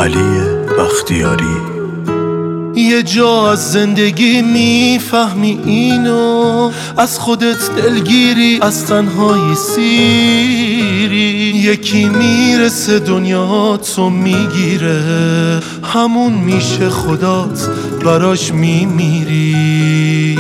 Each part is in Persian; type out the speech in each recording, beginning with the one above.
علی بختیاری. یه جا از زندگی میفهمی اینو، از خودت دلگیری، از تنهایی سیری. یکی میرسه دنیا تو میگیره، همون میشه خدات براش میمیری.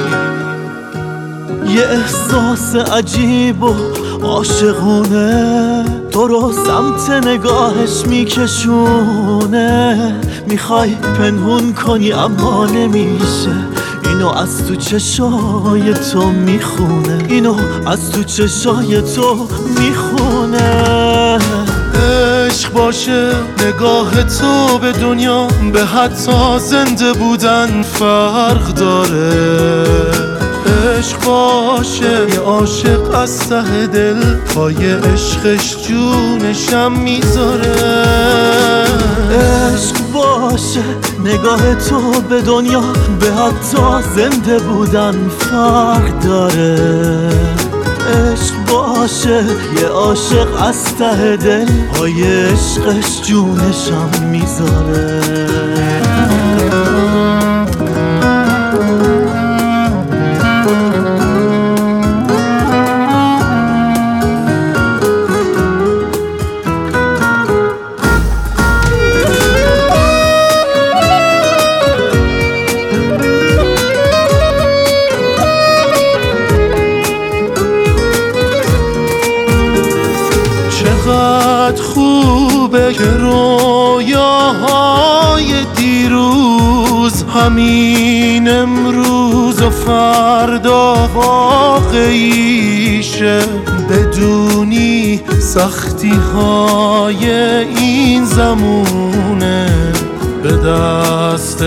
یه احساس عجیب و عاشقونه تو رو سمت نگاهش میکشونه. میخوای پنهون کنی اما نمیشه، اینو از تو چشای تو میخونه، اینو از تو چشای تو میخونه. عشق باشه نگاه تو به دنیا، به حتی زنده بودن فرق داره. عشق باشه یه عاشق از ته دل، پای عشقش جونشم میذاره. عشق باشه نگاه تو به دنیا، به حتی زنده بودن فرق داره. عشق باشه یه عاشق از ته دل، پای عشقش جونشم میذاره. چقدر خوبه که رویاهای دیروز همین امروز و فردا واقعیشه. بدونی سختی های این زمونه، به دست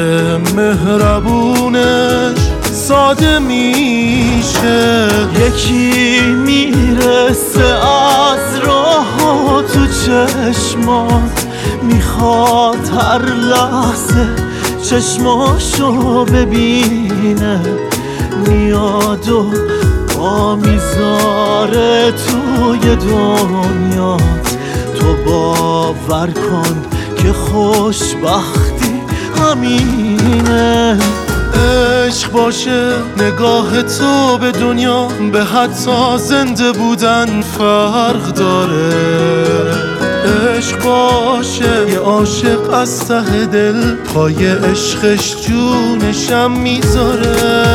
مهربونش ساده میشه. یکی میرسه از راه تو چشمات، میخواد هر لحظه چشماشو ببینه. میاد و با میذاره توی دنیات، تو باور کن که خوشبختی همینه. عشق باشه نگاه تو به دنیا، به حتی زنده بودن فرق داره. عشق باشه یه عاشق از ته دل، پای عشقش جونشم میذاره.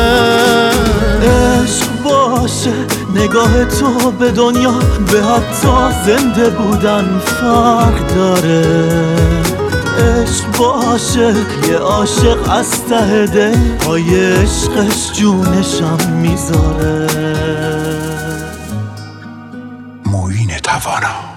عشق باشه نگاه تو به دنیا، به حتی زنده بودن فرق داره. عشق باشه یه عاشق از ته دل، پای عشقش جونشم میذاره. معین توانا.